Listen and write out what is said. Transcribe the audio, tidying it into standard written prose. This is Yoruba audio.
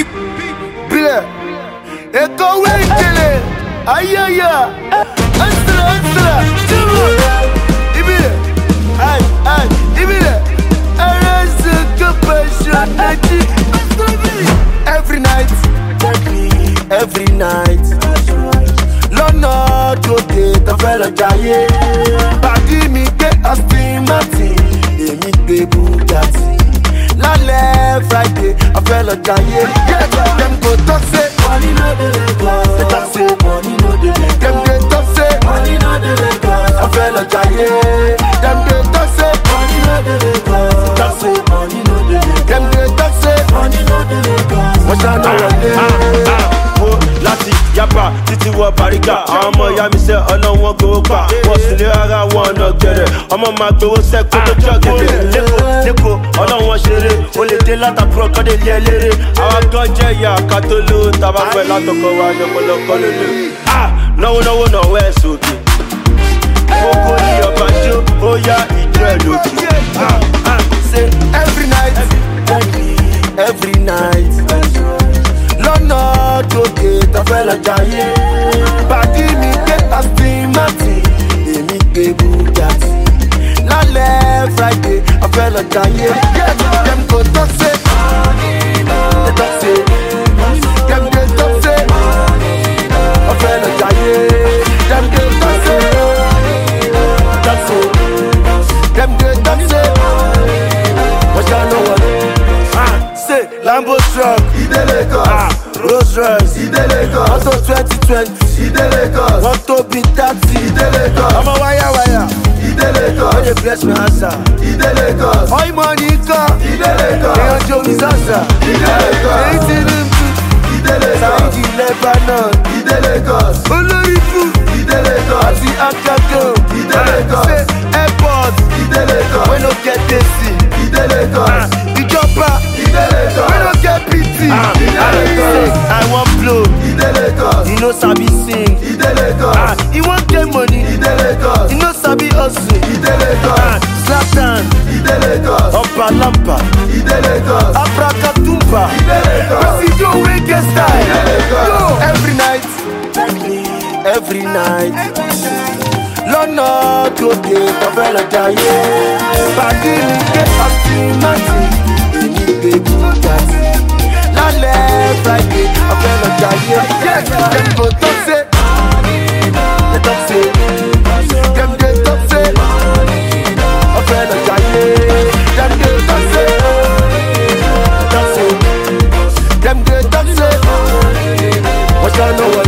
Big, bile. Eko wentele. Ayaya. Ansala. Chuma. Ibile. Ay. Ibile. Arasa compassion. Every night. Lọ́nà tòde tó fẹ́ lọ jayé. Pàdí mi gbé Aston Martin, èmi gbé Bugatti. Lálẹ́ Friday, a fẹ́ lọ jayé. Dem go talk say money no dey Lagos. They talk say money no dey Lagos. Dem dey talk say money no dey Lagos. A fẹ́ lọ jayé. Dem dey talk say money no dey Lagos. They talk say money no dey Lagos. Dem dey talk say money no dey Lagos. Wọ́n ṣáná wọlé. Láti yapa títí wọ Bàrígà. Àwọn ọmọ ìyá mi sẹ́ ọlọ́wọ́n gbowó pa. Wọ́n sì lé ara wọn ọ̀nà gẹ̀rẹ̀. Ọmọ máa gbowó sẹ́kó tó jọ gẹ̀dẹ̀. Lẹ́kọ̀ọ́ ọlọ́wọ́n ṣeré. O lè dé látàkùrọ̀ kọ́ dé lé eléré. Àwa gan jẹ́ ìyá ká tó lówó. Tàbá pẹ̀ látọkọ̀ wa yọpọlọpọ lólo. Náwó náwó ẹ̀ sókè. Oko ní ọba jó, ó yá ìjọ ẹ̀ lókè. Say every night. Lọ́nà tòde tó fẹ́ lọ jayé. Pàdí mi gbé Aston Martin, èmi gbé Bugatti. Lálẹ́ Friday, a fẹ́ lọ jayé. Dem go talk say they talk say dem dey talk say a fẹ́ lọ jayé. Dem dey talk say dem dey talk say wọ́n ṣá ló wọlé. Say Lambo truck, Ide Lagos. Rolls Royce, Ide Lagos. Auto 2020, Ide Lagos. Want to be 30, Ide Lagos. I'm a wire, Ide Lagos. When you bless me answer, Ide Lagos. All money come, Ide Lagos. They on Joe Misasa, Ide Lagos. They eating him too, Ide Lagos. Saidi Lebanon, Ide Lagos. Olorifu, Ide Lagos. Ati Akako, Ide Lagos. Say airport, Ide Lagos. We no get AC, Ide Lagos. Ìjọba, Ide Lagos. We no get PT, Ide Lagos. I want blow, Ide Lagos. You know sabi sing, Ide Lagos. You want get money, Ide Lagos. You know sabi hustle, Ide Lagos. Zlatan, Ide Lagos. Opa Lampa, Ide Lagos. Abracadabra, Ide Lagos. Presidio wey get style, Ide Lagos. Yo, every night. Lọ́nà tòde tó fẹ́ lọ jayé. Pàdí mi gbé Aston Martin, èmi gbé Bugatti. Lálẹ́ Friday, a fẹ́ lọ jayé. Dem go talk say they talk say dem dey talk say a fẹ́ lọ jayé. Dem dey talk say dem dey talk say wọ́n ṣá ló wọlé.